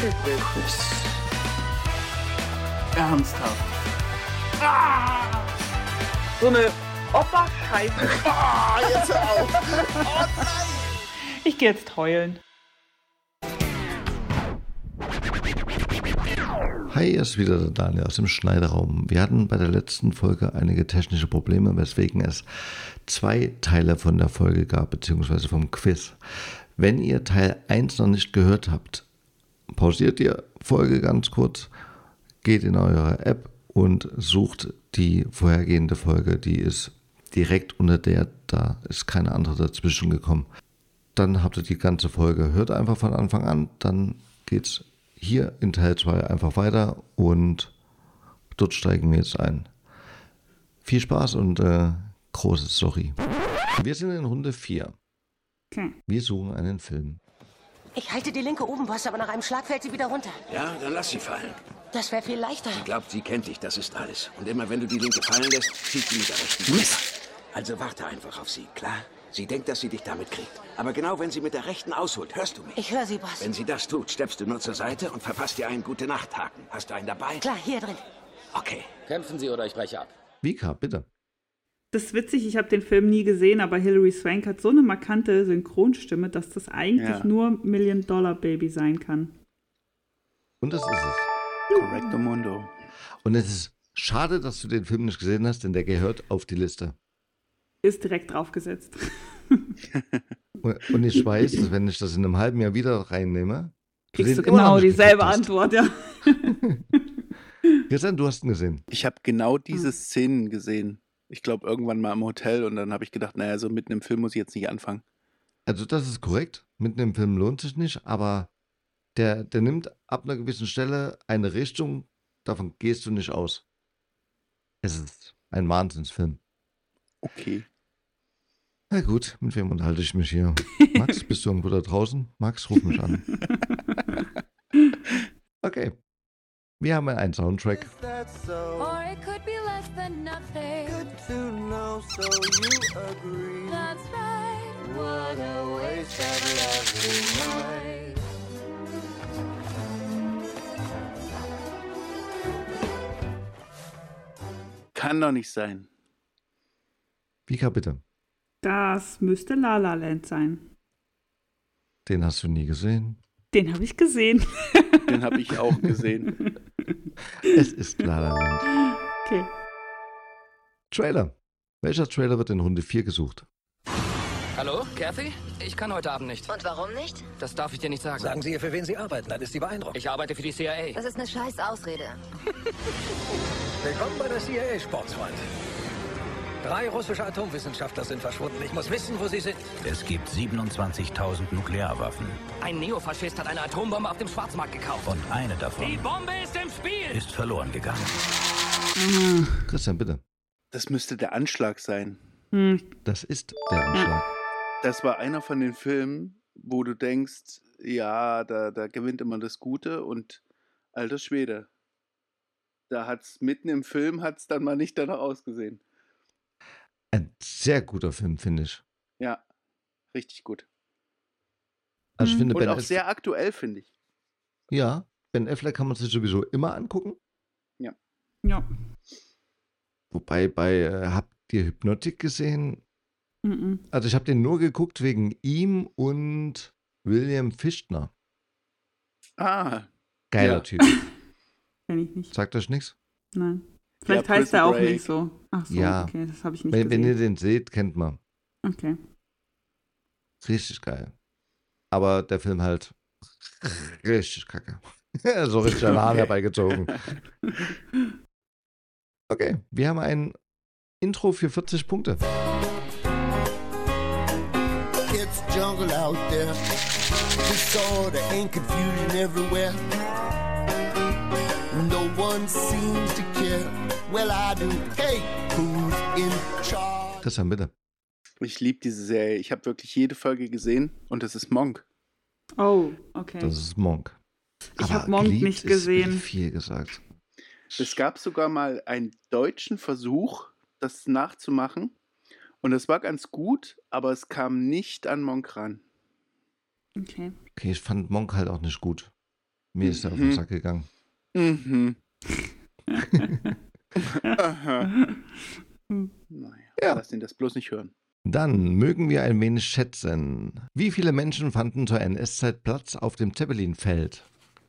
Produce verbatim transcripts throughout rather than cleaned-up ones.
Ich will Chris. Ernsthaft. Ah! So eine Opa-Scheiße. Ah, jetzt hör auf. Oh nein. Ich gehe jetzt heulen. Hi, hier ist wieder der Daniel aus dem Schneiderraum. Wir hatten bei der letzten Folge einige technische Probleme, weswegen es zwei Teile von der Folge gab, beziehungsweise vom Quiz. Wenn ihr Teil eins noch nicht gehört habt, pausiert die Folge ganz kurz, geht in eure App und sucht die vorhergehende Folge, die ist direkt unter der, da ist keine andere dazwischen gekommen. Dann habt ihr die ganze Folge, hört einfach von Anfang an, dann geht's hier in Teil zwei einfach weiter und dort steigen wir jetzt ein. Viel Spaß und äh, große Sorry. Wir sind in Runde vier. Okay. Wir suchen einen Film. Ich halte die linke oben was, aber nach einem Schlag fällt sie wieder runter. Ja, dann lass sie fallen. Das wäre viel leichter. Sie glaubt, sie kennt dich, das ist alles. Und immer wenn du die linke fallen lässt, zieht sie mit der rechten runter. Also warte einfach auf sie, klar? Sie denkt, dass sie dich damit kriegt. Aber genau wenn sie mit der rechten ausholt, hörst du mich? Ich höre sie, Boss. Wenn sie das tut, steppst du nur zur Seite und verpasst dir einen Gute-Nacht-Haken. Hast du einen dabei? Klar, hier drin. Okay. Kämpfen Sie oder ich breche ab. Vika, bitte. Das ist witzig, ich habe den Film nie gesehen, aber Hilary Swank hat so eine markante Synchronstimme, dass das eigentlich Ja. nur Million Dollar Baby sein kann. Und das ist es. Correcto Mundo. Und es ist schade, dass du den Film nicht gesehen hast, denn der gehört auf die Liste. Ist direkt draufgesetzt. Und ich weiß, dass wenn ich das in einem halben Jahr wieder reinnehme, Kriegst du den immer noch genau nicht dieselbe geguckt hast. Antwort, ja. Christian, du hast ihn gesehen. Ich habe genau diese Szenen gesehen. Ich glaube, irgendwann mal im Hotel und dann habe ich gedacht, naja, so mitten im Film muss ich jetzt nicht anfangen. Also das ist korrekt. Mitten im Film lohnt sich nicht, aber der, der nimmt ab einer gewissen Stelle eine Richtung, davon gehst du nicht aus. Es ist ein Wahnsinnsfilm. Okay. Na gut, mit wem unterhalte ich mich hier? Max, bist du irgendwo da draußen? Max, ruf mich an. Okay. Wir haben einen Soundtrack. Or it could be less than nothing. Good to know, so you agree. That's right. What a waste of lovely night. Kann doch nicht sein. Vika, bitte. Das müsste La La Land sein. Den hast du nie gesehen. Den habe ich gesehen. Den habe ich auch gesehen. Es ist La La Land. Okay. Trailer. Welcher Trailer wird in Runde vier gesucht? Hallo, Kathy? Ich kann heute Abend nicht. Und warum nicht? Das darf ich dir nicht sagen. Sagen Sie ihr, für wen Sie arbeiten, dann ist sie beeindruckt. Ich arbeite für die C I A. Das ist eine scheiß Ausrede. Willkommen bei der C I A, Sportsfreund. Drei russische Atomwissenschaftler sind verschwunden. Ich muss wissen, wo sie sind. Es gibt siebenundzwanzigtausend Nuklearwaffen Ein Neofaschist hat eine Atombombe auf dem Schwarzmarkt gekauft. und eine davon Die Bombe ist im Spiel! ist verloren gegangen. Christian, bitte. Das müsste der Anschlag sein. Hm. Das ist der Anschlag. Das war einer von den Filmen, wo du denkst, ja, da, da gewinnt immer das Gute und alter Schwede. Da hat's mitten im Film hat's dann mal nicht danach ausgesehen. Ein sehr guter Film, finde ich. Ja, richtig gut. Also ich finde, Und Ben auch Affleck, sehr aktuell, finde ich. ja, Ben Affleck kann man sich sowieso immer angucken. Ja. Wobei bei, äh, habt ihr Hypnotic gesehen? Mhm. Also ich habe den nur geguckt wegen ihm und William Fichtner. Ah, Geiler Ja. Typ. Kenn ich nicht. Sagt euch nichts? Nein. Vielleicht Ja, heißt Prison er auch Break. nicht so. Ach so, Ja. okay, das habe ich nicht Wenn, wenn ihr gesehen. den seht, kennt man. Okay. Richtig geil. Aber der Film halt richtig kacke. So richtig an den Haaren Okay. herbeigezogen. Okay, wir haben ein Intro für vierzig Punkte. It's jungle out there. Disorder and confusion everywhere. No one seems to care. Well, I do. Hey, who's in charge? Christian, bitte. ich liebe diese Serie. Ich habe wirklich jede Folge gesehen und das ist Monk. Oh, okay. Das ist Monk. Ich Aber hab Monk geliebt nicht ist gesehen. viel gesagt. Es gab sogar mal einen deutschen Versuch, das nachzumachen. Und das war ganz gut, aber es kam nicht an Monk ran. Okay. Okay, ich fand Monk halt auch nicht gut. Mir ist er auf den Sack gegangen. Mhm. Aha. Naja, Ja. lass ihn das bloß nicht hören. Dann mögen wir ein wenig schätzen. Wie viele Menschen fanden zur N S-Zeit Platz auf dem Zeppelinfeld?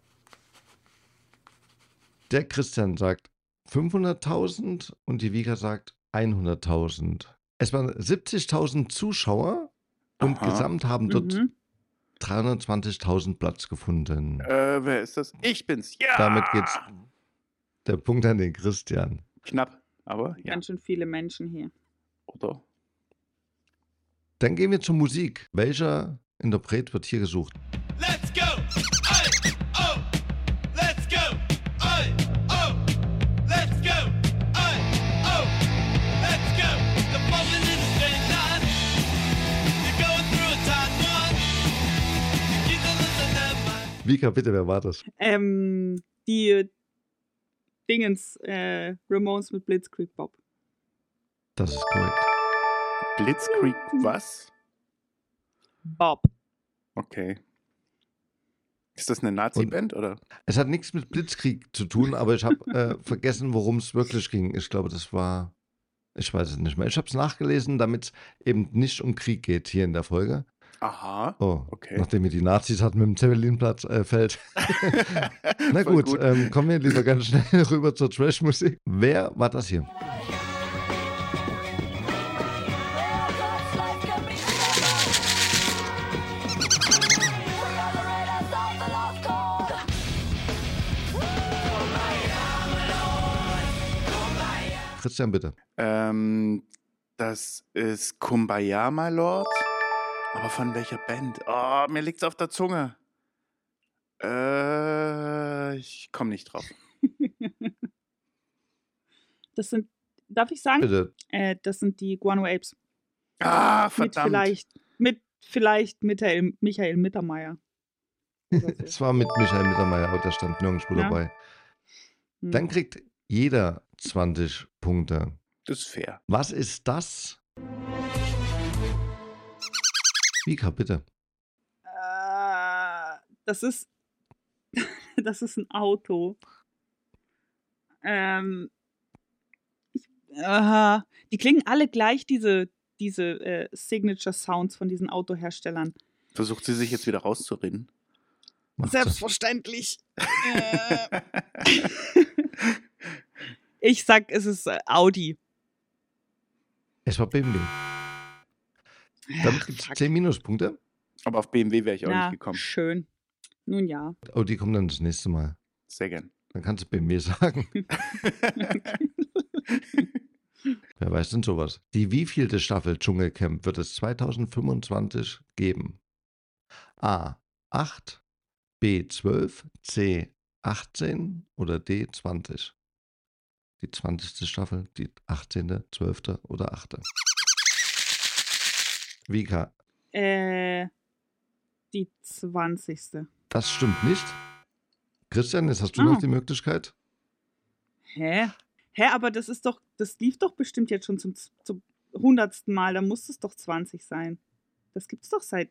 Der Christian sagt fünfhunderttausend und die Vika sagt hunderttausend. Es waren siebzigtausend Zuschauer und Aha. gesamt haben dort Mhm. dreihundertzwanzigtausend Platz gefunden. Äh, wer ist das? Ich bin's. Ja! Damit geht's der Punkt an den Christian. Knapp, aber ja. Ganz schön viele Menschen hier. Oder? Dann gehen wir zur Musik. Welcher Interpret wird hier gesucht? Let's go! Oi! Oh! Let's go! Oi! Oh! Let's go! Oi! Oh! Let's go! The moment in a straight line. You're going through a tight one. You keep on losing that mind. Vika, bitte, wer war das? Ähm, die Dingens, äh, Ramones mit Blitzkrieg Bob. Das ist korrekt. Blitzkrieg, was? Bob. Okay. Ist das eine Nazi-Band, oder? Es hat nichts mit Blitzkrieg zu tun, aber ich habe äh, vergessen, worum es wirklich ging. Ich glaube, das war, ich weiß es nicht mehr. Ich habe es nachgelesen, damit es eben nicht um Krieg geht hier in der Folge. Aha. Oh, Okay. nachdem wir die Nazis hatten mit dem Zeppelinplatz äh, fällt. Na Voll gut, gut. Ähm, kommen wir lieber ganz schnell rüber zur Trash-Musik. Wer war das hier? Christian, bitte. Ähm, das ist Kumbaya, my Lord. Aber von welcher Band? Oh, mir liegt's auf der Zunge. Äh, ich komme nicht drauf. Das sind, darf ich sagen? Bitte. Äh, das sind die Guano Apes. Ah, Mit verdammt. vielleicht, mit vielleicht Michael, Michael Mittermeier. Oder so. Es war mit Michael Mittermeier, aber der stand nirgendwo Ja. dabei. Hm. Dann kriegt jeder zwanzig Punkte. Das ist fair. Was ist das? Vika, bitte. Äh, das ist, das ist ein Auto. Ähm, ich, aha. Die klingen alle gleich, diese, diese äh, Signature Sounds von diesen Autoherstellern. Versucht sie sich jetzt wieder rauszureden? Macht sie. Selbstverständlich. äh, ich sag, es ist äh, Audi. Es war B M W. Damit Ach, gibt es fuck. zehn Minuspunkte. Aber auf B M W wäre ich auch Na, nicht gekommen. schön. Nun ja. Oh, die kommen dann das nächste Mal. Sehr gern. Dann kannst du B M W sagen. Wer weiß denn sowas? Die wievielte Staffel Dschungelcamp wird es zweitausendfünfundzwanzig geben? A. acht, B. zwölf, C. achtzehn oder D. zwanzig? Die zwanzigste Staffel, die achtzehnte, zwölfte oder achte? Vika, Äh, die zwanzigste. das stimmt nicht. Christian, jetzt hast du Ah. noch die Möglichkeit. Hä? Hä, aber das ist doch, das lief doch bestimmt jetzt schon zum, zum hundertsten Mal. Da muss es doch zwanzig sein. Das gibt's doch seit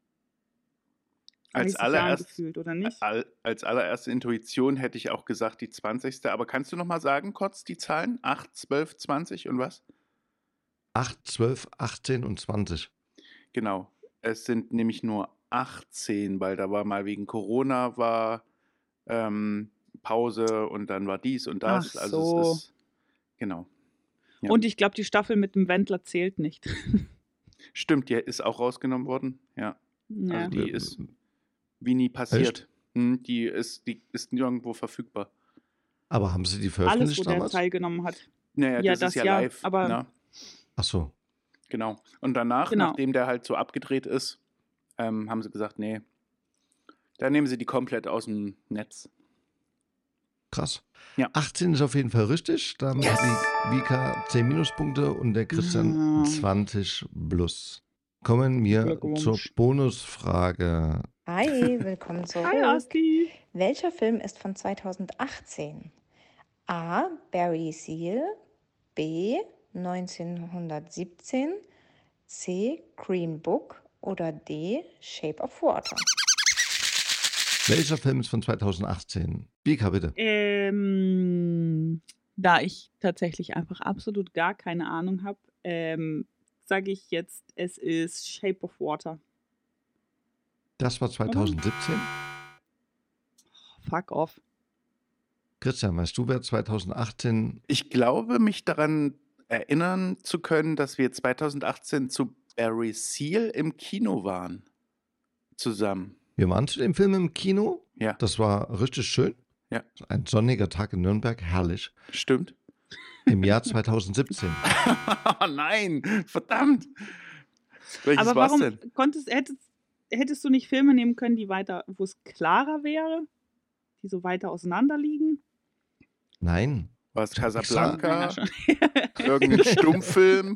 Als dreißig Jahren allererst, gefühlt, oder nicht? all, als allererste Intuition hätte ich auch gesagt die zwanzigste. Aber kannst du noch mal sagen, kurz die Zahlen? acht, zwölf, zwanzig und was? acht, zwölf, achtzehn und zwanzig. Genau. Es sind nämlich nur achtzehn, weil da war mal wegen Corona war ähm, Pause und dann war dies und das. Ach Also so. es ist genau. Ja. Und ich glaube, die Staffel mit dem Wendler zählt nicht. Stimmt, die ist auch rausgenommen worden. Ja. Ja. Also die ist wie nie passiert. Hm, die ist, die ist nirgendwo verfügbar. Aber haben sie die Alles, veröffentlicht wo der damals? teilgenommen hat. Naja, Ja, das, das ist ja, ja, live. aber- ne? Ach so. Genau. Und danach, Genau. nachdem der halt so abgedreht ist, ähm, haben sie gesagt, nee, da nehmen sie die komplett aus dem Netz. Krass. Ja. achtzehn ist auf jeden Fall richtig. Da haben Yes. die Vika zehn Minuspunkte und der Christian Ja. zwanzig plus. Kommen wir Glückwunsch. zur Bonusfrage. Hi, willkommen zurück. Hi, Asti. Welcher Film ist von zweitausendachtzehn? A. Barry Seal, B. neunzehnhundertsiebzehn, C. Green Book oder D. Shape of Water? Welcher Film ist von zweitausendachtzehn? Vika, bitte. Ähm, da ich tatsächlich einfach absolut gar keine Ahnung habe, ähm, sage ich jetzt, es ist Shape of Water. Das war zweitausendsiebzehn. Fuck off. Christian, weißt du, wer zweitausendachtzehn... Ich glaube, mich daran erinnern zu können, dass wir zweitausendachtzehn zu Barry Seal im Kino waren. Zusammen. Wir waren zu dem Film im Kino. Ja. Das war richtig schön. Ja. Ein sonniger Tag in Nürnberg, herrlich. Stimmt. Im Jahr zweitausendsiebzehn. Oh nein, verdammt. Welches Aber war's warum denn? konntest, hättest, hättest du nicht Filme nehmen können, die weiter, wo es klarer wäre? Die so weiter auseinander liegen? Nein. War es Ich hab Casablanca? extra- Irgendein Stummfilm?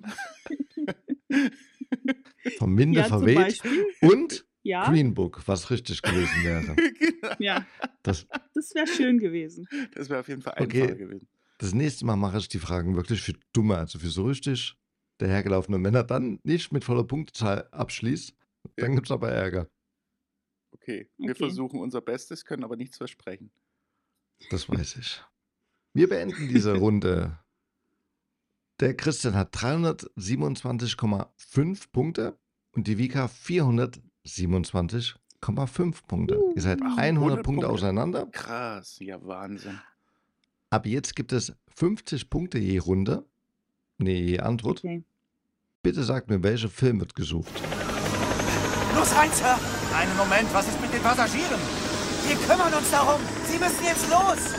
Vom Winde Ja, zum verweht. Beispiel. Und Ja. Green Book, was richtig gewesen wäre. Ja, Das, das wäre schön gewesen. Das wäre auf jeden Fall Okay. einfacher gewesen. das nächste Mal mache ich die Fragen wirklich für Dumme, also für so richtig dahergelaufene Männer. Dann nicht mit voller Punktezahl abschließt. Dann gibt es aber Ärger. Okay, wir Okay. versuchen unser Bestes, können aber nichts versprechen. Das weiß ich. Wir beenden diese Runde. Der Christian hat dreihundertsiebenundzwanzig Komma fünf Punkte und die Vika vierhundertsiebenundzwanzig Komma fünf Punkte. Ihr seid Ach, hundert hundert Punkte Punkte. auseinander. Krass, ja Wahnsinn. Ab jetzt gibt es fünfzig Punkte je Runde. Nee, je Antwort. Okay. Bitte sagt mir, welcher Film wird gesucht. Los rein, Sir! Einen Moment, was ist mit den Passagieren? Wir kümmern uns darum. Sie müssen jetzt los.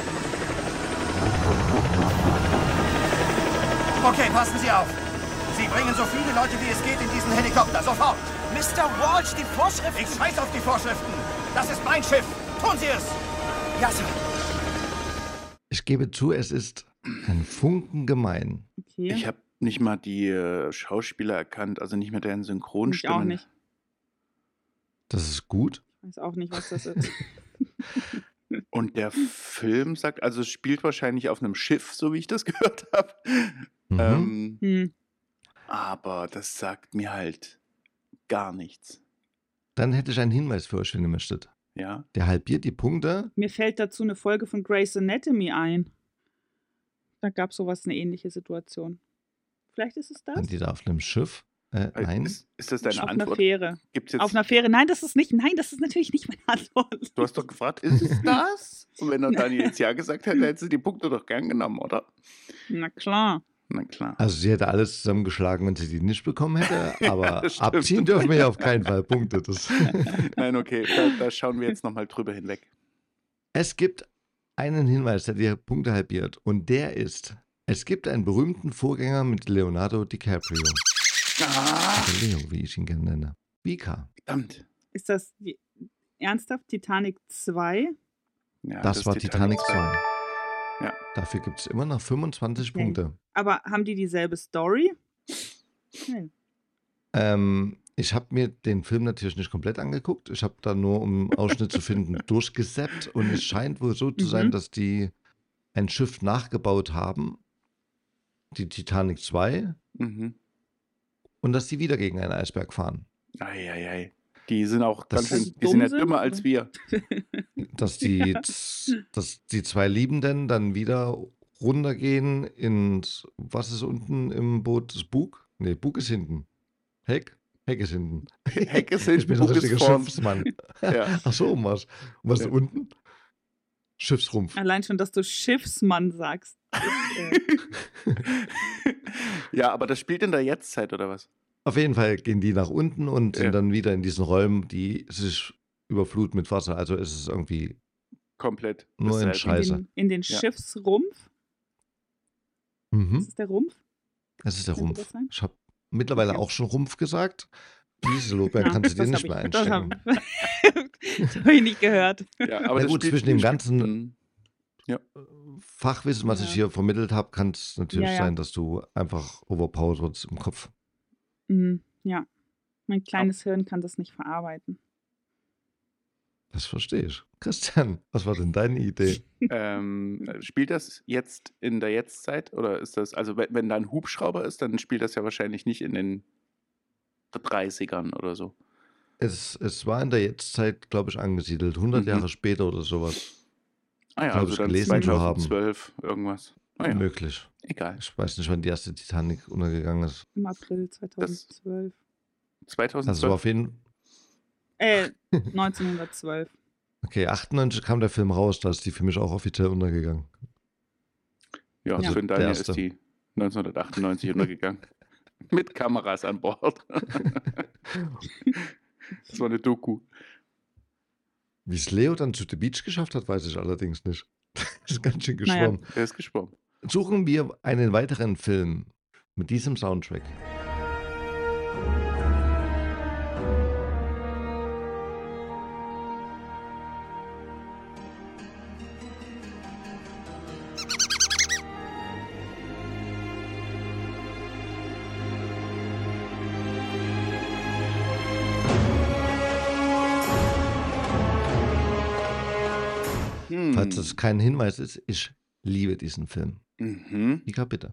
Okay, passen Sie auf. Sie bringen so viele Leute wie es geht in diesen Helikopter, sofort. Mister Walsh, die Vorschriften. Ich scheiß auf die Vorschriften. Das ist mein Schiff. Tun Sie es. Ja, Sir. Ich gebe zu, es ist ein Funken gemein. Okay. Ich habe nicht mal die äh, Schauspieler erkannt, also nicht mehr deren Ich Synchronstimmen. auch nicht. Das ist gut. Ich weiß auch nicht, was das ist. Und der Film sagt, also es spielt wahrscheinlich auf einem Schiff, so wie ich das gehört habe. Mhm. Ähm, Hm. aber das sagt mir halt gar nichts. Dann hätte ich einen Hinweis für euch, wenn ihr möchtet. Ja. Der halbiert die Punkte. Mir fällt dazu eine Folge von Grey's Anatomy ein. Da gab es sowas, eine ähnliche Situation. Vielleicht ist es das? Sind die da auf einem Schiff? Äh, nein. Ist, ist das deine Auf einer Antwort? Fähre. Gibt's jetzt, Auf einer Fähre. Nein, das ist nicht. Nein, das ist natürlich nicht meine Antwort. du hast doch gefragt, ist es das? Und wenn er Daniel jetzt ja gesagt hätte, hätte sie die Punkte doch gern genommen, oder? Na klar. Na klar. Also sie hätte alles zusammengeschlagen, wenn sie die nicht bekommen hätte, aber das stimmt. abziehen dürfen wir ja auf keinen Fall Punkte. Das. Nein, okay, da, da schauen wir jetzt nochmal drüber hinweg. Es gibt einen Hinweis, der die Punkte halbiert und der ist, es gibt einen berühmten Vorgänger mit Leonardo DiCaprio. Ah, Also Leo, wie ich ihn gerne nenne. Vika. verdammt. Ist das die, ernsthaft Titanic zwei? Ja, Das, war Titanic zwei. Ja. Dafür gibt es immer noch fünfundzwanzig Okay. Punkte. Aber haben die dieselbe Story? Nee. Ähm, ich habe mir den Film natürlich nicht komplett angeguckt. Ich habe da nur, um Ausschnitt zu finden, durchgesappt. Und es scheint wohl so zu sein, Mhm. dass die ein Schiff nachgebaut haben, die Titanic zwei, Mhm. und dass die wieder gegen einen Eisberg fahren. Eieiei. Die sind auch Das- ganz schön, die Dumm sind ja sind, dümmer als oder? wir. Dass die, dass die zwei Liebenden dann wieder runtergehen ins, was ist unten im Boot? Das Bug? Nee, Bug ist hinten. Heck? Heck ist hinten. Heck ist Ich bin hinten, ein Bug ist richtiger vorn. Schiffsmann. Ja. Ach so, um was. Und was ist Ja. unten? Schiffsrumpf. Allein schon, dass du Schiffsmann sagst. Ist, äh, Ja, aber das spielt in der Jetztzeit, oder was? Auf jeden Fall gehen die nach unten und sind Ja. dann wieder in diesen Räumen, die sich überfluten mit Wasser. Also ist es irgendwie Komplett. Nur in dasselbe. Scheiße. in, den, in den Ja. Schiffsrumpf? Mhm. Ist es der Rumpf? Es ist der Könnte Rumpf. das sein? Ich habe mittlerweile Okay. auch schon Rumpf gesagt. Diese Lobbeeren Ja, kannst du dir das nicht hab mehr ich, das einstecken. habe das hab ich nicht gehört. Ja, aber Na das gut, spielt- zwischen dem spielt- ganzen Mhm. Fachwissen, was ich Ja. hier vermittelt habe, kann es natürlich Ja, ja. sein, dass du einfach overpowered wirst im Kopf. Mhm, ja. Mein kleines Hirn kann das nicht verarbeiten. Das verstehe ich. Christian, was war denn deine Idee? ähm, spielt das jetzt in der Jetztzeit? Oder ist das, also wenn, wenn da ein Hubschrauber ist, dann spielt das ja wahrscheinlich nicht in den dreißigern oder so. Es, es war in der Jetztzeit, glaube ich, angesiedelt. hundert Mhm. Jahre später oder sowas. Ah ja, Glaub also ich, dann gelesen zu haben. zweitausendzwölf irgendwas. Ah ja, Möglich. egal. Ich weiß nicht, wann die erste Titanic untergegangen ist. Im April zweitausendzwölf. Also es war zweitausendzwölf? auf jeden Äh, neunzehnhundertzwölf. Okay, achtundneunzig kam der Film raus, da ist die für mich auch offiziell untergegangen. Ja, Also für den der Daniel erste. ist die neunzehnhundertachtundneunzig untergegangen. Mit Kameras an Bord. Das war eine Doku. Wie es Leo dann zu The Beach geschafft hat, weiß ich allerdings nicht. Das ist ganz schön Naja. geschwommen. Er ist geschwommen. Suchen wir einen weiteren Film mit diesem Soundtrack. Hm. Falls das kein Hinweis ist, ich liebe diesen Film. Mhm. Mika, bitte.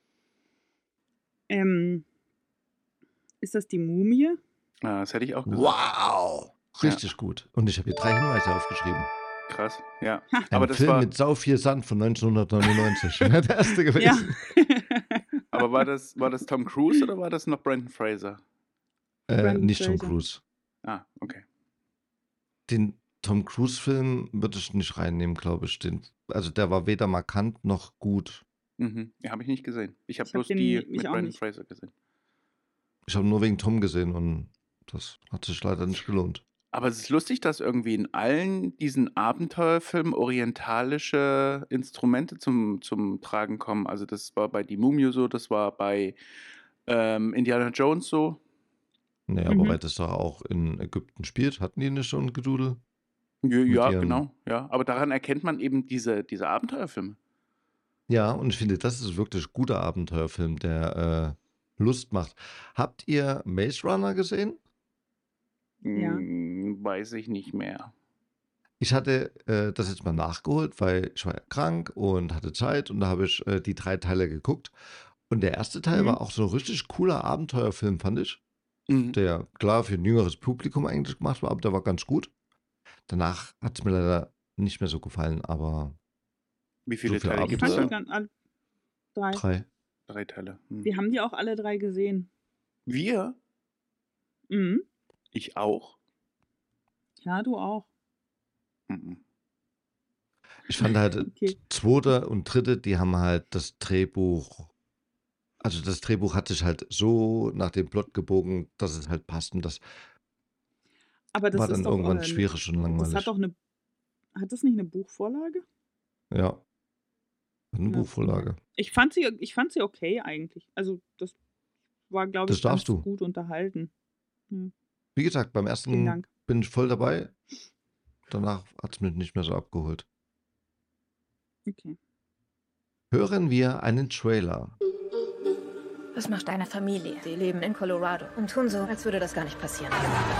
Ähm, ist das die Mumie? Ah, das hätte ich auch gesagt. Wow! Richtig gut. Und ich habe hier drei Hinweise aufgeschrieben. Krass, ja. Ein Aber das Film war, mit sau viel Sand von neunzehnhundertneunundneunzig. Der erste Ja. gewesen. aber war das, war das Tom Cruise oder war das noch Brandon Fraser? Äh, Brandon nicht Tom Fraser. Cruise. Ah, okay. Den Tom Cruise-Film würde ich nicht reinnehmen, glaube ich. Den, also der war weder markant noch gut. Mhm. Ja, habe ich nicht gesehen. Ich habe Ich hab bloß den die nicht- mit auch Brandon nicht. Fraser gesehen. Ich habe nur wegen Tom gesehen und das hat sich leider nicht gelohnt. Aber es ist lustig, dass irgendwie in allen diesen Abenteuerfilmen orientalische Instrumente zum, zum Tragen kommen. Also das war bei Die Mumie so, das war bei ähm, Indiana Jones so. Nee, Mhm. aber weil das doch auch in Ägypten spielt, hatten die nicht schon Gedudel? Ja, Mit ja ihren- genau. Ja. Aber daran erkennt man eben diese, diese Abenteuerfilme. Ja, und ich finde, das ist wirklich ein guter Abenteuerfilm, der äh, Lust macht. Habt ihr Maze Runner gesehen? Ja. Hm, weiß ich nicht mehr. Ich hatte äh, das jetzt mal nachgeholt, weil ich war ja krank und hatte Zeit und da habe ich äh, die drei Teile geguckt. Und der erste Teil Mhm. war auch so ein richtig cooler Abenteuerfilm, fand ich. Mhm. Der klar für ein jüngeres Publikum eigentlich gemacht war, aber der war ganz gut. Danach hat es mir leider nicht mehr so gefallen, aber Wie viele so viel Teile gibt Ich es fand da? die gan- alle drei. drei. Drei Teile. Hm. Wir haben die auch alle drei gesehen. Wir? Mhm. Ich auch? Ja, du auch. Mhm. Ich fand halt, Okay. zweite und dritte, die haben halt das Drehbuch, also das Drehbuch hat sich halt so nach dem Plot gebogen, dass es halt passt und das Aber das war ist dann doch, irgendwann äh, schwierig und Das langweilig. hat doch eine. Hat das nicht eine Buchvorlage? Ja. Eine Ja. Buchvorlage. Ich fand sie, ich fand sie okay eigentlich. Also das war, glaube Das ich, ganz darfst du. gut unterhalten. Hm. Wie gesagt, beim Vielen ersten Dank. bin ich voll dabei. Danach hat es mich nicht mehr so abgeholt. Okay. Hören wir einen Trailer. Was macht deine Familie? Sie leben in Colorado und tun so, als würde das gar nicht passieren.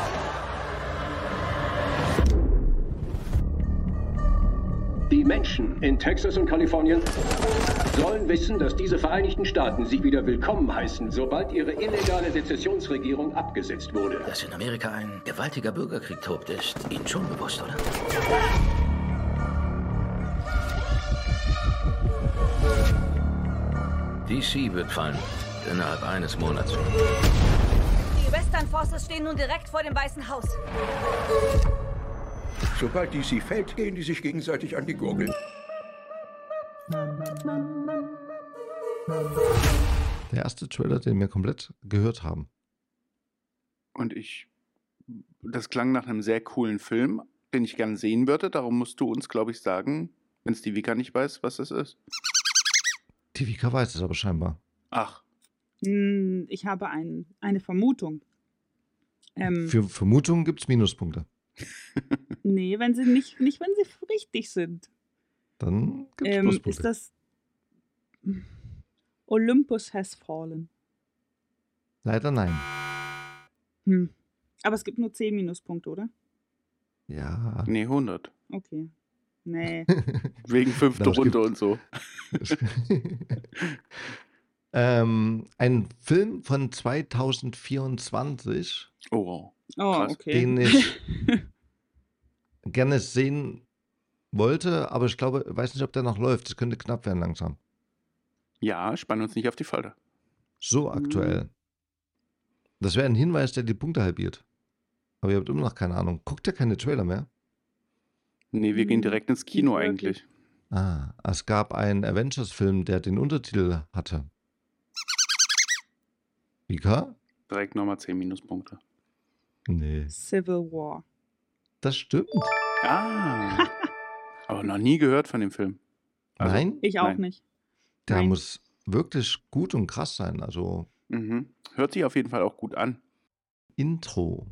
Die Menschen in Texas und Kalifornien sollen wissen, dass diese Vereinigten Staaten sie wieder willkommen heißen, sobald ihre illegale Sezessionsregierung abgesetzt wurde. Dass in Amerika ein gewaltiger Bürgerkrieg tobt, ist Ihnen schon bewusst, oder? D C wird fallen. Innerhalb eines Monats. Die Western Forces stehen nun direkt vor dem Weißen Haus. Sobald D C fällt, gehen die sich gegenseitig an die Gurgel. Der erste Trailer, den wir komplett gehört haben. Und ich, das klang nach einem sehr coolen Film, den ich gerne sehen würde. Darum musst du uns, glaube ich, sagen, wenn es die Vika nicht weiß, was das ist. Die Vika weiß es aber scheinbar. Ach, Hm, Ich habe ein, eine Vermutung. Ähm, Für Vermutungen gibt es Minuspunkte. nee, wenn sie nicht, nicht wenn sie richtig sind. Dann gibt es Ähm, Pluspunkte. ist das Olympus Has Fallen? Leider nein. Hm. Aber es gibt nur zehn Minuspunkte, oder? Ja. nee, hundert. Okay. Nee. Wegen fünfte Na, es Runde gibt- und so. ähm, ein Film von zweitausendvierundzwanzig. Oh, wow. Oh, Krass. okay. den ich gerne sehen wollte, aber ich glaube, weiß nicht, ob der noch läuft. Das könnte knapp werden langsam. Ja, spannen uns nicht auf die Folter. So aktuell. Das wäre ein Hinweis, der die Punkte halbiert. Aber ihr habt immer noch keine Ahnung. Guckt ihr keine Trailer mehr? Nee, wir gehen direkt ins Kino Nicht eigentlich. Ah, es gab einen Avengers-Film, der den Untertitel hatte. Vika? Direkt nochmal zehn Minuspunkte. Nee. Civil War. Das stimmt. Ah. Aber noch nie gehört von dem Film. Also, Nein? Ich auch nein. nicht. Der Nein. muss wirklich gut und krass sein. Also Mhm. Hört sich auf jeden Fall auch gut an. Intro.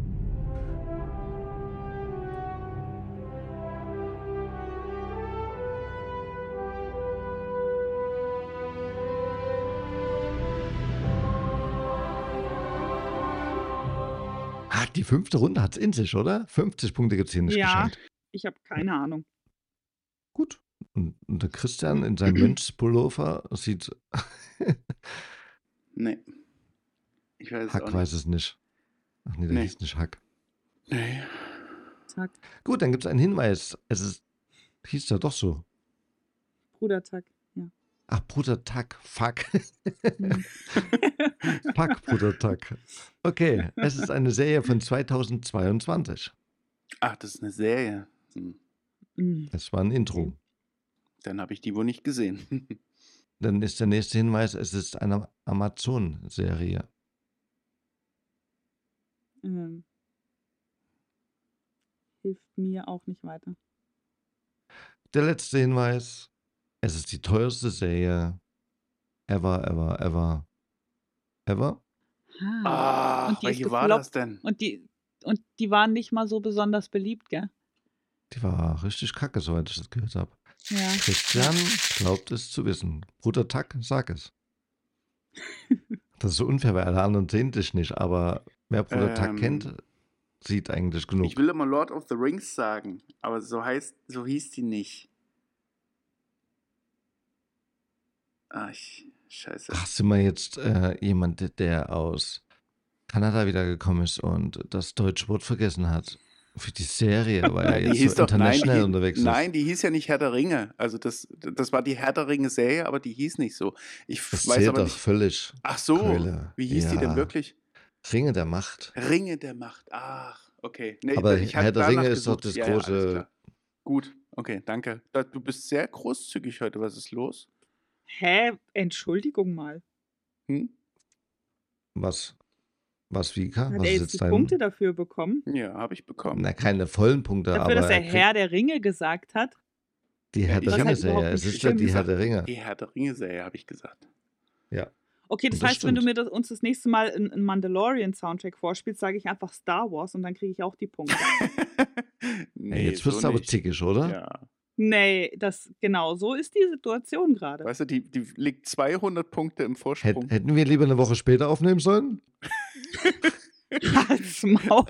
Ah, die fünfte Runde hat's in sich, oder? fünfzig Punkte gibt's hier nicht Ja, geschenkt. ich habe keine Ahnung. Gut. Und, und der Christian in seinem Mönchspullover sieht. Nee. Ich weiß es Hack auch weiß nicht. es nicht. Ach nee, der Nee. hieß nicht Hack. Nee. Zack. Gut, dann gibt es einen Hinweis. Es ist, hieß ja doch so. Brudertag. Ja. Ach, Bruder Tack. Fuck. Hm. Fuck, Bruder Tack. Okay, es ist eine Serie von zweitausendzweiundzwanzig. Ach, das ist eine Serie. Hm. Hm. Es war ein Intro. Dann habe ich die wohl nicht gesehen. Dann ist der nächste Hinweis, es ist eine Amazon-Serie. Ähm. Hilft mir auch nicht weiter. Der letzte Hinweis, es ist die teuerste Serie ever, ever, ever, ever. Ah, und die ist welche war gefloppt. das denn? Und die, und die waren nicht mal so besonders beliebt, gell? Die war richtig kacke, soweit ich das gehört habe. Ja. Christian glaubt es zu wissen. Bruder Tack, sag es. Das ist so unfair, weil alle anderen sehen dich nicht, aber wer Bruder Tack Ähm, kennt, sieht eigentlich genug. Ich will immer Lord of the Rings sagen, aber so heißt, so hieß die nicht. Ah, ich, scheiße. Ach, sind wir jetzt äh, jemand, der aus Kanada wiedergekommen ist und das deutsche Wort vergessen hat? Für die Serie, weil er Die jetzt hieß so doch, nein, international die, unterwegs ist. nein, die hieß ja nicht Herr der Ringe. Also das, das war die Herr der Ringe-Serie, aber die hieß nicht so. Ich Das weiß zählt aber doch nicht. völlig. Ach so, Quelle. wie hieß die denn Ja. wirklich? Ringe der Macht. Ringe der Macht. Ach, okay. Nee, Aber ich hatte Herr der danach Ringe ist doch gesucht. das Ja, ja, alles große- klar. Gut, okay, danke. Da- Du bist sehr großzügig heute. Was ist los? Hä? Entschuldigung mal. Hm? Was? Was, Vika? Hat Was er ist jetzt die jetzt dein... Punkte dafür bekommen? Ja, habe ich bekommen. Na, keine vollen Punkte, Dafür, aber dass er er kriegt Herr der Ringe gesagt hat? die Herr der Ich- Ringe-Serie. halt Es überhaupt ist nicht ja schlimm die Herr der gesagt. Ringe. Die Herr der Ringe-Serie, habe ich gesagt. Ja. Okay, das, Und das heißt, wenn du stimmt. mir das, uns das nächste Mal einen einen Mandalorian-Soundtrack vorspielst, sage ich einfach Star Wars und dann kriege ich auch die Punkte. Nee, Ey, jetzt wirst so du aber nicht. zickig, oder? Ja. Nee, das, genau, so ist die Situation gerade. Weißt du, die, die liegt zweihundert Punkte im Hätt, Vorsprung. hätten wir lieber eine Woche später aufnehmen sollen? Als Maul.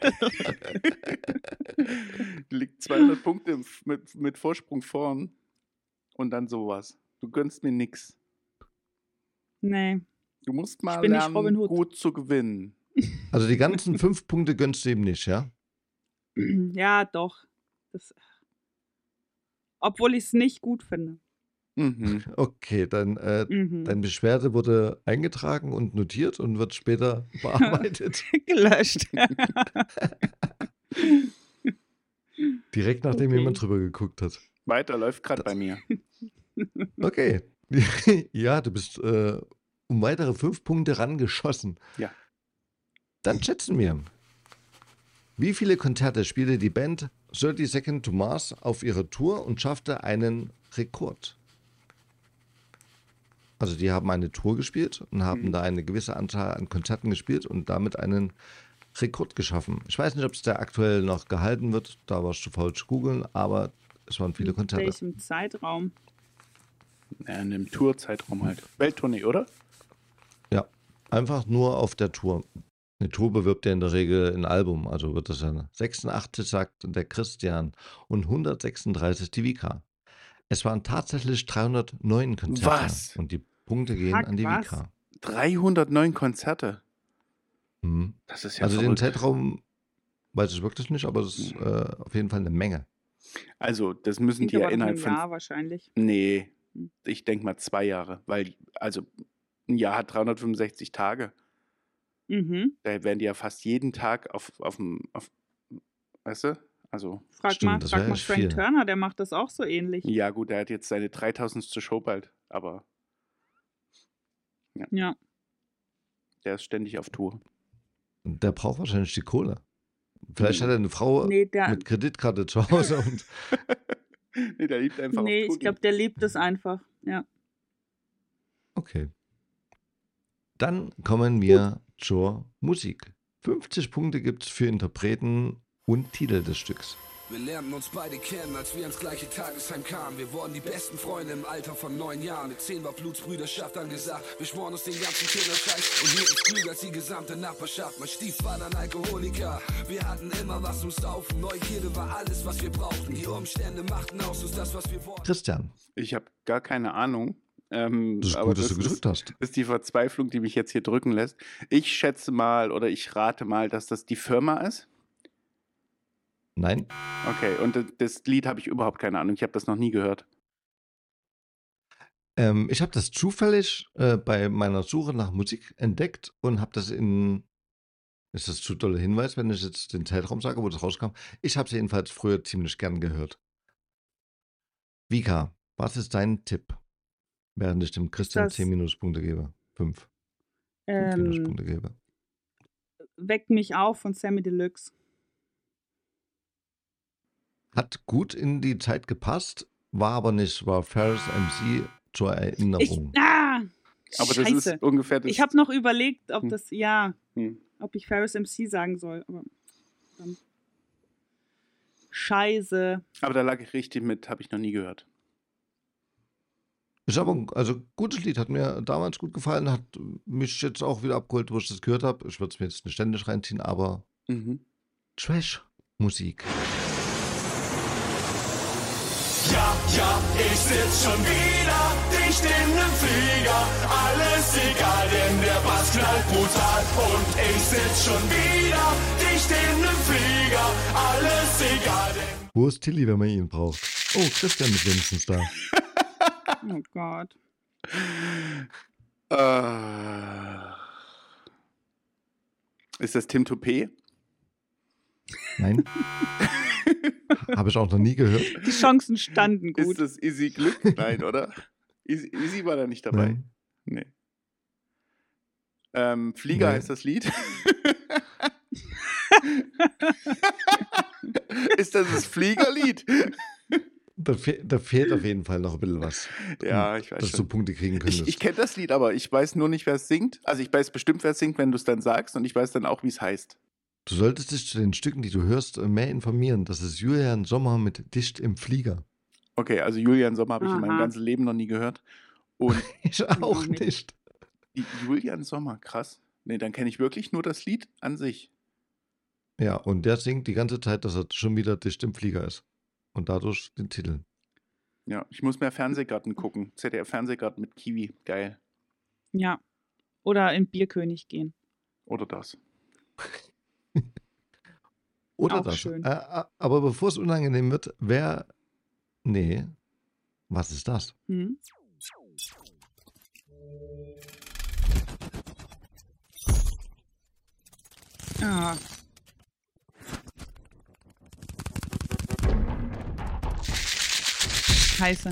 Die liegt zweihundert Punkte im- mit, mit Vorsprung vorn und dann sowas. Du gönnst mir nix. Nee. Du musst mal bin nicht lernen, Robin Hood. gut zu gewinnen. Also die ganzen fünf Punkte gönnst du ihm nicht, ja? Ja, doch. Das, obwohl ich es nicht gut finde. Mhm. Okay, dann äh, Mhm. deine Beschwerde wurde eingetragen und notiert und wird später bearbeitet. Gelöscht. Direkt nachdem Okay. jemand drüber geguckt hat. Weiter läuft gerade bei mir. Okay. Ja, du bist äh, um weitere fünf Punkte rangeschossen. Ja. Dann schätzen wir. Wie viele Konzerte spielte die Band thirty Seconds to Mars auf ihrer Tour und schaffte einen Rekord? Also die haben eine Tour gespielt und haben Mhm. da eine gewisse Anzahl an Konzerten gespielt und damit einen Rekord geschaffen. Ich weiß nicht, ob es der aktuell noch gehalten wird, da warst du faul zu googeln, aber es waren viele In Konzerte. welchem Zeitraum? Ja, in dem Tourzeitraum halt. Welttournee, oder? Ja, einfach nur auf der Tour. Eine Tour bewirbt ja in der Regel ein Album, also wird das ja sechsundachtzig, sagt der Christian, und hundertsechsunddreißig die Vika. Es waren tatsächlich dreihundertneun Konzerte. Was? Und die Punkte gehen Fuck, an die was? Vika. dreihundertneun Konzerte. Mhm. Das ist ja Also den verrückt. Zeitraum weiß ich wirklich nicht, aber es ist äh, auf jeden Fall eine Menge. Also, das müssen Klingt die ja aber nach innerhalb einem von. Jahr wahrscheinlich. Nee, Hm. ich denke mal zwei Jahre, weil, also, ein Jahr hat dreihundertfünfundsechzig Tage. Mhm. Da werden die ja fast jeden Tag auf, auf dem, auf, weißt du? Also, Frag Stimmt, mal, das frag wäre mal echt Frank viel. Turner, der macht das auch so ähnlich. ja gut, er hat jetzt seine dreitausendste Show bald, aber Ja. der ist ständig auf Tour. Und der braucht wahrscheinlich die Kohle. Vielleicht hat er eine Frau Nee, der, mit Kreditkarte zu Hause und Nee, der liebt einfach nee auf Tour ich glaube, der liebt es einfach. Ja. okay. Dann kommen wir zur Musik. fünfzig Punkte gibt es für Interpreten und Titel des Stücks. Wir lernten uns beide kennen, als wir ins gleiche Tagesheim kamen. Wir wurden die besten Freunde im Alter von neun Jahren. Mit zehn war Blutsbrüderschaft angesagt. Wir schworen uns den ganzen Kinderscheiß und hielten es klüger als die gesamte Nachbarschaft. Mein Stiefvater ein Alkoholiker. Wir hatten immer was zum Saufen. Neugierde war alles, was wir brauchten. Die Umstände machten aus uns das, was wir wollten. Christian, Ich habe gar keine Ahnung. Ähm, das ist aber gut, dass du das gedrückt ist, hast. ist die Verzweiflung, die mich jetzt hier drücken lässt. Ich schätze mal oder ich rate mal, dass das die Firma ist. Nein, Okay, und das- das Lied habe ich überhaupt keine Ahnung. Ich habe das noch nie gehört. ähm, ich habe das zufällig äh, bei meiner Suche nach Musik entdeckt und habe das in, ist das zu doller Hinweis, wenn ich jetzt den Zeitraum sage, wo das rauskam? Ich habe es jedenfalls früher ziemlich gern gehört. Vika, was ist dein Tipp? Während ich dem Christian das- zehn Minuspunkte gebe. Fünf. Fünf Ähm, Minuspunkte gebe. Weck mich auf von Sammy Deluxe. Hat gut in die Zeit gepasst, war aber nicht, war Ferris M C zur Ich, Erinnerung. ah, Aber das Scheiße. ist ungefähr das. Ich habe noch überlegt, ob Hm. das, ja, Hm. ob ich Ferris M C sagen soll, aber dann. Scheiße. Aber da lag ich richtig mit, habe ich noch nie gehört. Ist aber, ein- also gutes Lied, hat mir damals gut gefallen, hat mich jetzt auch wieder abgeholt, wo ich das gehört habe. Ich würde es mir jetzt nicht ständig reinziehen, aber Mhm. Trash-Musik. Ja, ja, ich sitz schon wieder dicht in nem Flieger. Alles egal, denn der Bass knallt brutal. Und ich sitz schon wieder dicht in nem Flieger. Alles egal, denn... Wo ist Tilly, wenn man ihn braucht? Oh, Christian ist wenigstens da. Oh Gott. Äh, ist das Tim Toupé? Nein. Habe ich auch noch nie gehört. Die Chancen standen Ist gut. das Easy Glück? Nein, oder? Easy, Easy war da nicht dabei. Nein. Nee. Ähm, Flieger Nee. heißt das Lied. Ist das das Fliegerlied? Da, fe da fehlt auf jeden Fall noch ein bisschen was. Ja, ich weiß Dass schon. du Punkte kriegen könntest. Ich, ich kenne das Lied, aber ich weiß nur nicht, wer es singt. Also ich weiß bestimmt, wer es singt, wenn du es dann sagst, und ich weiß dann auch, wie es heißt. Du solltest dich zu den Stücken, die du hörst, mehr informieren. Das ist Julian Sommer mit Dicht im Flieger. Okay, also Julian Sommer habe ich in meinem Aha. ganzen Leben noch nie gehört. Und Ich auch nicht. nicht. Julian Sommer, krass. Nee, dann kenne ich wirklich nur das Lied an sich. Ja, und der singt die ganze Zeit, dass er schon wieder dicht im Flieger ist. Und dadurch den Titel. Ja, ich muss mehr Fernsehgarten gucken. Z D F Fernsehgarten mit Kiwi, geil. Ja. Oder in Bierkönig gehen. Oder das. Oder Auch das. schön. Äh, äh, aber bevor es unangenehm wird, wer. Nee. Was ist das? Hm? Ah. Scheiße.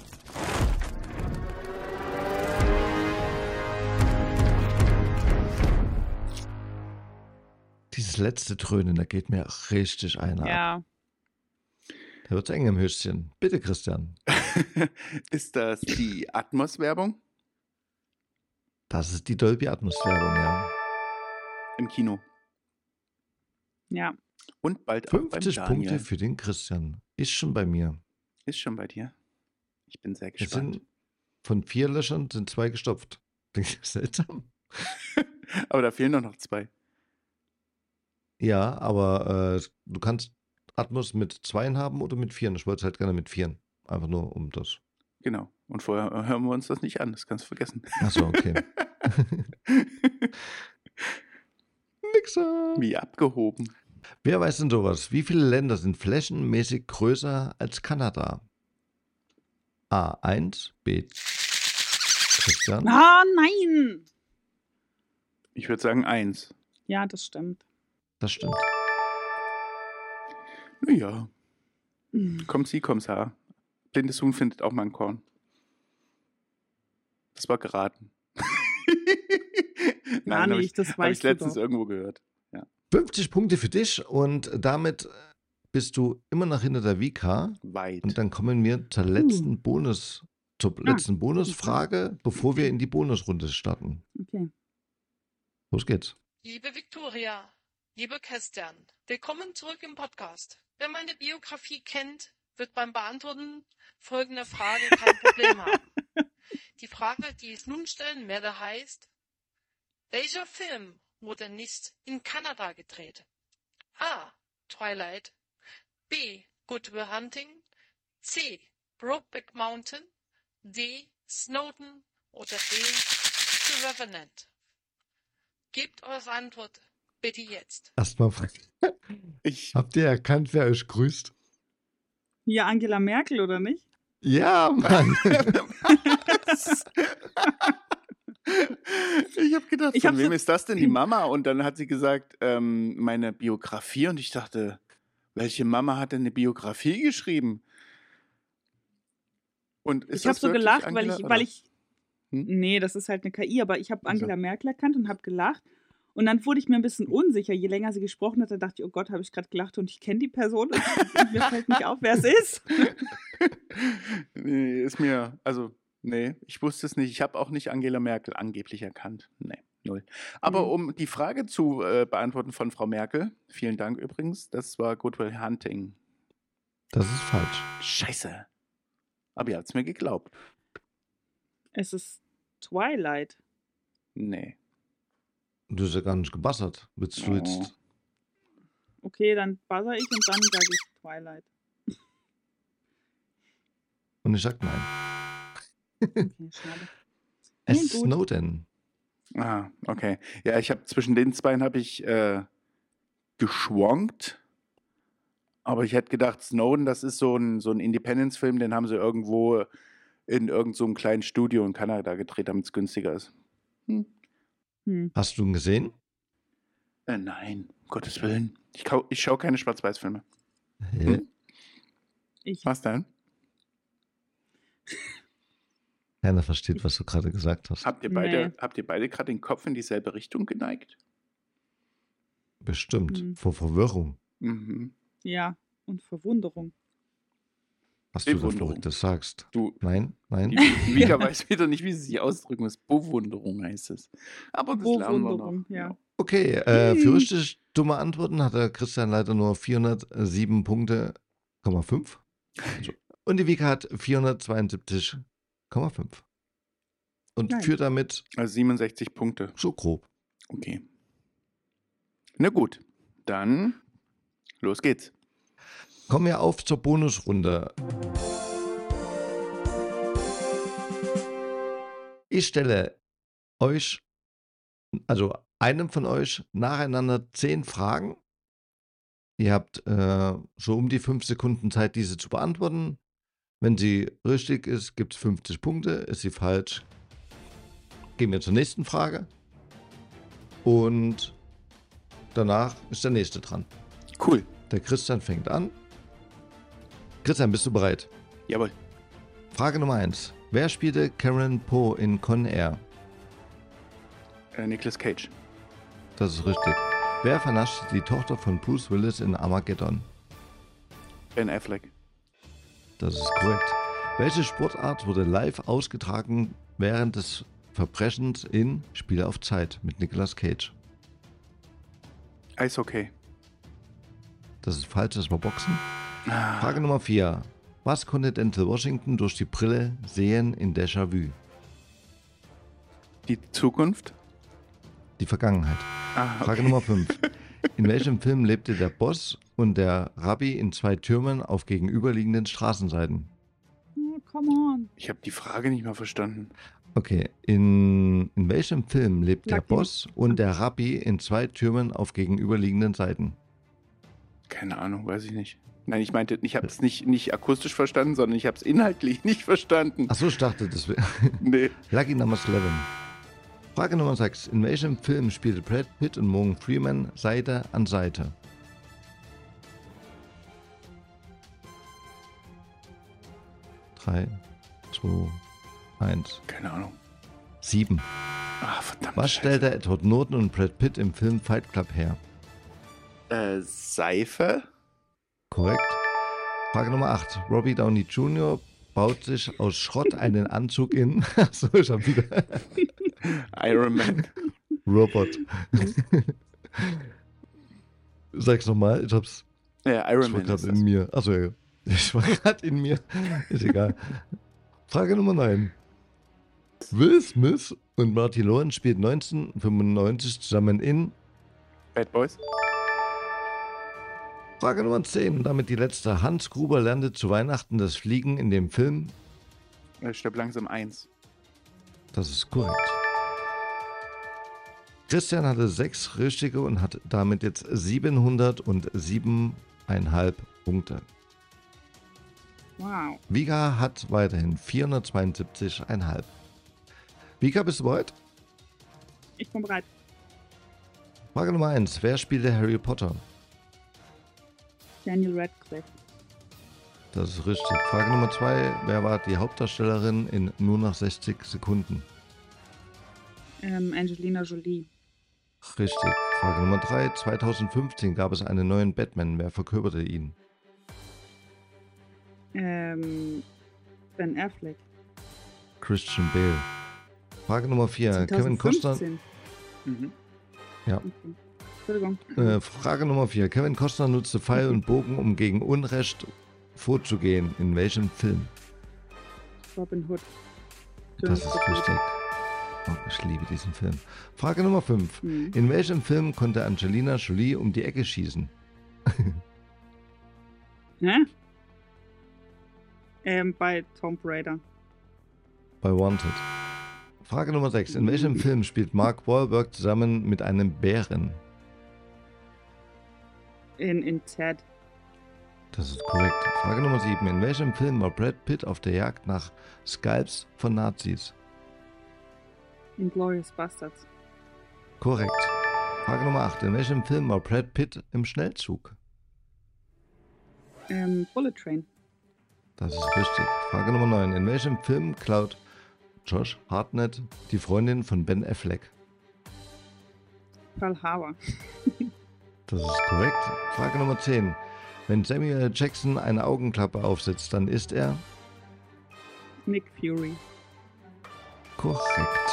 Dieses letzte Dröhnen, da geht mir richtig einer ab. Ja. Da wird's eng im Höschen. Bitte, Christian. Ist das die Atmos-Werbung Das ist die Dolby Atmos-Werbung, ja. im Kino? Ja. Und bald auch beim fünfzig Daniel. Punkte für den Christian. Ist schon bei mir. Ist schon bei dir. Ich bin sehr Es gespannt. sind von vier Löchern sind zwei gestopft. Klingt das seltsam? Aber da fehlen doch noch zwei. Ja, aber äh, du kannst Atmos mit zweien haben oder mit vieren. Ich wollte es halt gerne mit vieren. Einfach nur um das. Genau. Und vorher hören wir uns das nicht an. Das kannst du vergessen. Achso, okay. Mixer. Wie abgehoben. Wer weiß denn sowas? Wie viele Länder sind flächenmäßig größer als Kanada? A eins, B. Christian. Ah, nein! Ich würde sagen eins. Ja, das stimmt. Das stimmt. Naja. Kommt sie, kommt's ha. Blindes Huhn findet auch mal ein Korn. Das war geraten. Nein, habe ich, das hab ich letztens doch. irgendwo gehört. Ja. fünfzig Punkte für dich und damit bist du immer noch hinter der Vika. Weit. Und dann kommen wir zur letzten uh. Bonus, zur ah, letzten Bonusfrage, bevor wir in die Bonusrunde starten. Okay. Los geht's. Liebe Victoria, lieber Christian, willkommen zurück im Podcast. Wer meine Biografie kennt, wird beim Beantworten folgender Frage kein Problem haben. Die Frage, die ich nun stellen werde, heißt: Welcher Film wurde nicht in Kanada gedreht? A. Twilight, B. Good Will Hunting, C. Brokeback Mountain, D. Snowden oder E. The Revenant. Gebt eure Antwort bitte jetzt. Erstmal, ich habt ihr erkannt, wer euch grüßt? Ja, Angela Merkel, oder nicht? Ja, Mann. Ich habe gedacht, ich von hab wem so ist das denn, die Mama? Und dann hat sie gesagt, ähm, meine Biografie. Und ich dachte, welche Mama hat denn eine Biografie geschrieben? Und ist ich habe so gelacht, Angela, weil ich, weil ich hm? nee, das ist halt eine K I, aber ich habe Angela also. Merkel erkannt und habe gelacht. Und dann wurde ich mir ein bisschen unsicher. Je länger sie gesprochen hat, da dachte ich, oh Gott, habe ich gerade gelacht und ich kenne die Person und, und mir fällt nicht auf, wer es ist. Nee, ist mir, also, nee, ich wusste es nicht. Ich habe auch nicht Angela Merkel angeblich erkannt. Nee, null. Aber mhm. um die Frage zu äh, beantworten von Frau Merkel, vielen Dank übrigens, das war Good Will Hunting. Das ist falsch. Scheiße. Aber ihr habt es mir geglaubt. Es ist Twilight. Nee. Du hast ja gar nicht gebassert. Willst du Oh. jetzt. Okay, dann buzzer ich und dann sage ich Twilight. Und ich sag nein. Okay, schade. Es Nee, ist gut. Snowden. Ah, okay. Ja, ich habe zwischen den beiden habe ich äh, geschwankt. Aber ich hätte gedacht, Snowden, das ist so ein, so ein Independence-Film, den haben sie irgendwo in irgendeinem so einem kleinen Studio in Kanada gedreht, damit es günstiger ist. Hm. Hm. Hast du ihn gesehen? Äh, nein, um Gottes Willen. Ich, kau- ich schaue keine Schwarz-Weiß-Filme. Hä? Hm? Ich. Was denn? Keiner versteht, was du gerade gesagt hast. Habt ihr beide, Nee. habt ihr beide gerade den Kopf in dieselbe Richtung geneigt? Bestimmt. Hm. Vor Verwirrung. Mhm. Ja, und Verwunderung. Was du da Bewunderung. Verrücktes sagst. Du, Nein, nein. die Vika weiß wieder nicht, wie sie sich ausdrücken muss. Bewunderung heißt es. Aber das lernen wir noch. Bewunderung, ja. Okay, äh, für richtig dumme Antworten hat der Christian leider nur vierhundertsieben Punkte, Komma fünf. So. Und die Vika hat vierhundertzweiundsiebzig Komma fünf. Und Nein. führt damit Also siebenundsechzig Punkte. so grob. Okay. Na gut, dann los geht's. Kommen wir auf zur Bonusrunde. Ich stelle euch, also einem von euch, nacheinander zehn Fragen. Ihr habt äh, so um die fünf Sekunden Zeit, diese zu beantworten. Wenn sie richtig ist, gibt es fünfzig Punkte. Ist sie falsch, gehen wir zur nächsten Frage. Und danach ist der nächste dran. Cool. Der Christian fängt an. Christian, bist du bereit? Jawohl. Frage Nummer eins. Wer spielte Karen Poe in Con Air? Äh, Nicolas Cage. Das ist richtig. Wer vernascht die Tochter von Bruce Willis in Armageddon? Ben Affleck. Das ist korrekt. Welche Sportart wurde live ausgetragen während des Verbrechens in Spiel auf Zeit mit Nicolas Cage? Eishockey. Das ist falsch, das war Boxen. Ah. Frage Nummer vier. Was konnte Denzel Washington durch die Brille sehen in Déjà-vu? Die Zukunft. Die Vergangenheit. Ah, okay. Frage Nummer fünf. In welchem Film lebte der Boss und der Rabbi in zwei Türmen auf gegenüberliegenden Straßenseiten? Oh, come on. Ich habe die Frage nicht mal verstanden. Okay, in, in welchem Film lebt der Sag die- Boss und der Rabbi in zwei Türmen auf gegenüberliegenden Seiten? Keine Ahnung, weiß ich nicht. Nein, ich meinte, ich habe es nicht, nicht akustisch verstanden, sondern ich habe es inhaltlich nicht verstanden. Achso, ich dachte, das wäre... Nee. Lucky Number elf. Frage Nummer sechs. In welchem Film spielte Brad Pitt und Morgan Freeman Seite an Seite? Drei, zwei, eins. Keine Ahnung. Sieben. Ah, verdammt. Was stellte Edward Norton und Brad Pitt im Film Fight Club her? Äh, Seife? Korrekt. Frage Nummer acht. Robbie Downey Junior baut sich aus Schrott einen Anzug in... Achso, ich hab wieder... Iron Man. Robot. Sag's nochmal, ich hab's... Ja, Iron ich war Man gerade ist in das. mir. Achso, ja. Ich war gerade in mir. Ist egal. Frage Nummer neun. Will Smith und Martin Lawrence spielten neunzehnhundertfünfundneunzig zusammen in... Bad Boys. Frage Nummer zehn. Damit die letzte. Hans Gruber lernte zu Weihnachten das Fliegen in dem Film. Er stirbt langsam eins. Das ist korrekt. Christian hatte sechs richtige und hat damit jetzt siebenhundertsieben Komma fünf Punkte. Wow. Vika hat weiterhin vierhundertzweiundsiebzig Komma fünf. Vika, bist du bereit? Ich bin bereit. Frage Nummer eins. Wer spielte Harry Potter? Daniel Radcliffe. Das ist richtig. Frage Nummer zwei. Wer war die Hauptdarstellerin in Nur noch sechzig Sekunden? Ähm, Angelina Jolie. Richtig. Frage Nummer drei. zweitausendfünfzehn gab es einen neuen Batman. Wer verkörperte ihn? Ähm, Ben Affleck. Christian Bale. Frage Nummer vier. Kevin Costner. Mhm. Ja. Okay. Entschuldigung. Äh, Frage Nummer vier. Kevin Costner nutzte Pfeil und Bogen, um gegen Unrecht vorzugehen. In welchem Film? Robin Hood. Das ist richtig. Oh, ich liebe diesen Film. Frage Nummer fünf. Mhm. In welchem Film konnte Angelina Jolie um die Ecke schießen? Hä? Ähm, bei Tomb Raider. Bei Wanted. Frage Nummer sechs. In welchem Film spielt Mark Wahlberg zusammen mit einem Bären? In, in Ted. Das ist korrekt. Frage Nummer sieben. In welchem Film war Brad Pitt auf der Jagd nach Scalps von Nazis? Inglourious Bastards. Korrekt. Frage Nummer acht. In welchem Film war Brad Pitt im Schnellzug? Ähm, Bullet Train. Das ist richtig. Frage Nummer neun. In welchem Film klaut Josh Hartnett die Freundin von Ben Affleck? Pearl Harbor. Das ist korrekt. Frage Nummer zehn. Wenn Samuel Jackson eine Augenklappe aufsetzt, dann ist er? Nick Fury. Korrekt.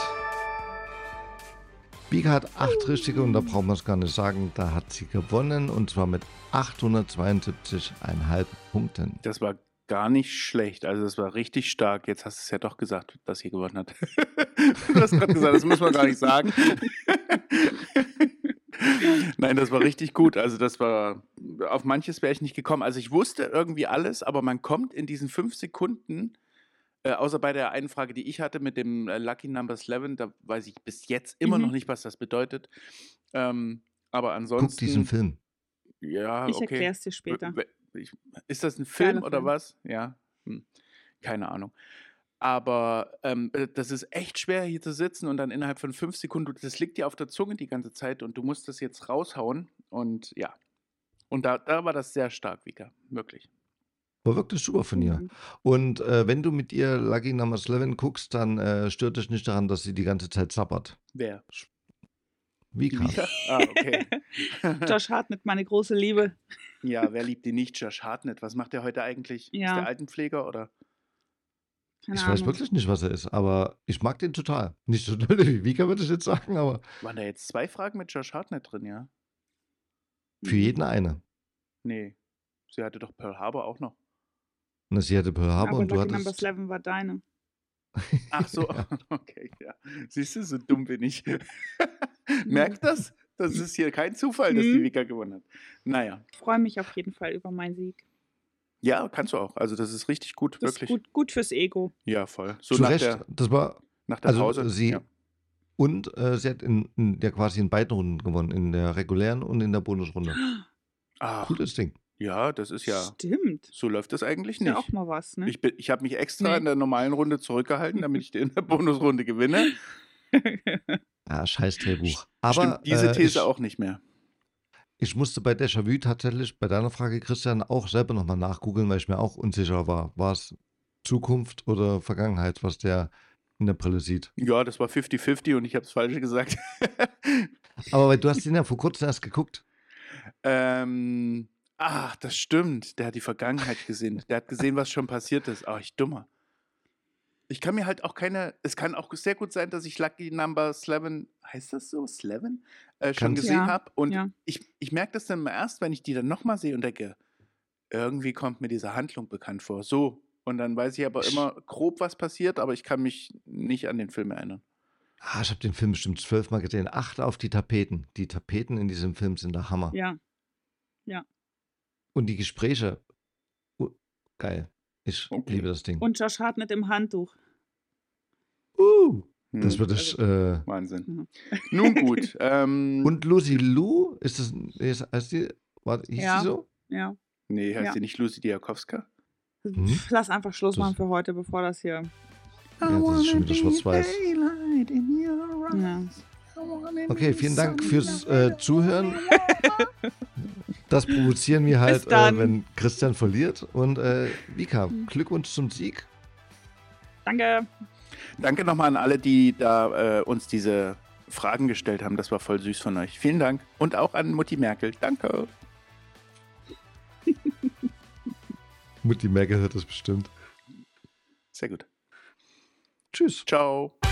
Vika hat acht richtige und da brauchen wir es gar nicht sagen. Da hat sie gewonnen und zwar mit achthundertzweiundsiebzig Komma fünf Punkten. Das war gar nicht schlecht. Also das war richtig stark. Jetzt hast du es ja doch gesagt, dass sie gewonnen hat. Du hast gerade gesagt, das muss man gar nicht sagen. Nein, das war richtig gut. Also das war, auf manches wäre ich nicht gekommen. Also ich wusste irgendwie alles, aber man kommt in diesen fünf Sekunden, äh, außer bei der einen Frage, die ich hatte mit dem äh, Lucky Number elf, da weiß ich bis jetzt immer Mhm. noch nicht, was das bedeutet. Ähm, aber ansonsten... Guck diesen Film. Ja, Ich okay. erklär's dir später. W- w- ich- Ist das ein Film Geiler oder Film. was? Ja, hm. Keine Ahnung. Aber ähm, äh, das ist echt schwer, hier zu sitzen und dann innerhalb von fünf Sekunden, du- das liegt dir auf der Zunge die ganze Zeit und du musst das jetzt raushauen. Und ja, und da, da war das sehr stark, Vika. Wirklich. War wirklich super von ihr. Mhm. Und äh, wenn du mit ihr Lucky Number elf guckst, dann äh, stört dich nicht daran, dass sie die ganze Zeit sabbert. Wer? Vika. Vika? Ah, okay. Josh Hartnett, meine große Liebe. Ja, wer liebt ihn nicht? Josh Hartnett. Was macht er heute eigentlich? Ja. Ist der Altenpfleger oder? Keine Ich Ahnung. weiß wirklich nicht, was er ist, aber ich mag den total. Nicht so doll wie Vika, würde ich jetzt sagen, aber Waren da jetzt zwei Fragen mit Josh Hartnett drin, ja? für jeden eine. Nee. Sie hatte doch Pearl Harbor auch noch. Und sie hatte Pearl Harbor Aber und du Lucky hattest... Number elf war deine. Ach so, okay, ja. Siehst du, so dumm bin ich. Merkt das? Das ist hier kein Zufall, dass die Mhm. Vika gewonnen hat. Naja. Ich freue mich auf jeden Fall über meinen Sieg. Ja, kannst du auch. Also das ist richtig gut, Das wirklich. ist gut, gut fürs Ego. Ja, voll. So Zu nach Recht, der, das war... nach der Also Pause. sie... Ja. Und äh, sie hat in, in der quasi in beiden Runden gewonnen, in der regulären und in der Bonusrunde. Ach, Cooles Ding. ja, das ist ja. Stimmt. So läuft das eigentlich Ist ja nicht. auch mal was, ne? Ich, bin- ich habe mich extra Nee. in der normalen Runde zurückgehalten, damit ich in der Bonusrunde gewinne. Ah, scheiß Drehbuch. Aber Stimmt diese äh, These ich, auch nicht mehr. ich musste bei Déjà-vu tatsächlich bei deiner Frage, Christian, auch selber nochmal nachgoogeln, weil ich mir auch unsicher war. War es Zukunft oder Vergangenheit, was der in der Brille sieht? Ja, das war fünfzig fünfzig und ich habe das Falsche gesagt. Aber weil du hast den ja vor kurzem erst geguckt. ähm, ach, das stimmt. Der hat die Vergangenheit gesehen. Der hat gesehen, was schon passiert ist. Ach, ich dummer. Ich kann mir halt auch keine. Es kann auch sehr gut sein, dass ich Lucky Number elf, heißt das so? elf? Äh, schon Kann's- gesehen Ja, habe. Und ja. ich, ich merke das dann immer erst, wenn ich die dann nochmal sehe und denke, irgendwie kommt mir diese Handlung bekannt vor. So. Und dann weiß ich aber immer grob, was passiert, aber ich kann mich nicht an den Film erinnern. Ah, ich habe den Film bestimmt zwölfmal gesehen. Achte auf die Tapeten. Die Tapeten in diesem Film sind der Hammer. Ja. Ja. Und die Gespräche. Uh, geil. Ich Okay. liebe das Ding. Und Josh Hartnett im Handtuch. Uh, das Hm, wird ich. Äh, Wahnsinn. Mhm. Nun gut. Ähm, und Lucy Lou, ist das. Ist, heißt die, war, hieß Ja. die so? Ja. nee, heißt Ja. die nicht Lucy Diakowska? Hm? Lass einfach Schluss Das- machen für heute, bevor das hier. Ja, das ist schon wieder schwarz-weiß. Ja. Okay, vielen Dank fürs äh, Zuhören. Das provozieren wir halt, Bis dann. äh, wenn Christian verliert. Und äh, Vika, Glückwunsch zum Sieg. Danke. Danke nochmal an alle, die da äh, uns diese Fragen gestellt haben. Das war voll süß von euch. Vielen Dank. Und auch an Mutti Merkel. Danke. Mutti Merkel hört das bestimmt. Sehr gut. Tschüss. Ciao.